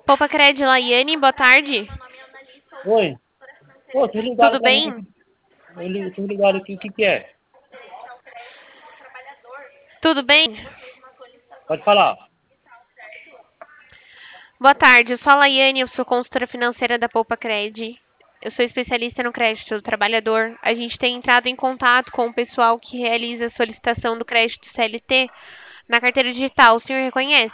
Poupa Cred, Laiane, boa tarde. Oi. Pô, vocês ligaram Tudo pra mim bem? aqui. Vocês ligaram aqui, o que que é? Tudo bem? Pode falar. Boa tarde, eu sou a Laiane, eu sou consultora financeira da Poupa Cred. Eu sou especialista no crédito do trabalhador. A gente tem entrado em contato com o pessoal que realiza a solicitação do crédito CLT na carteira digital. O senhor reconhece?